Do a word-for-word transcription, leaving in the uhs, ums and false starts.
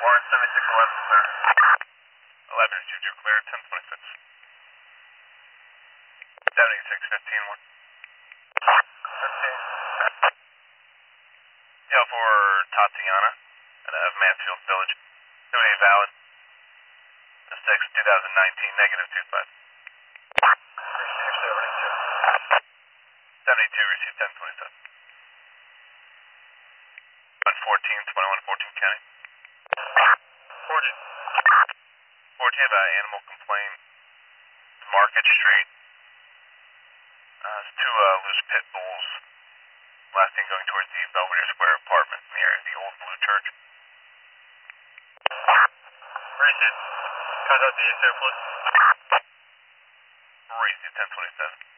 Warren seventy-six eleven, sir. eleven, received your clear, ten twenty-six. seventy-six fifteen, one. fifteen. Yeah, for Tatiana of Mansfield Village. Doing valid. The six, twenty nineteen, negative two five. Received seventy-two. seventy-two, received ten twenty-seven. one fourteen, twenty-one fourteen County. fourteen. fourteen about animal complaint. Market Street. Uh, it's two uh, loose pit bulls. Last thing going towards the Belvedere Square apartment near the old Blue Church. Received. Contact the surplus. Received ten twenty-seven.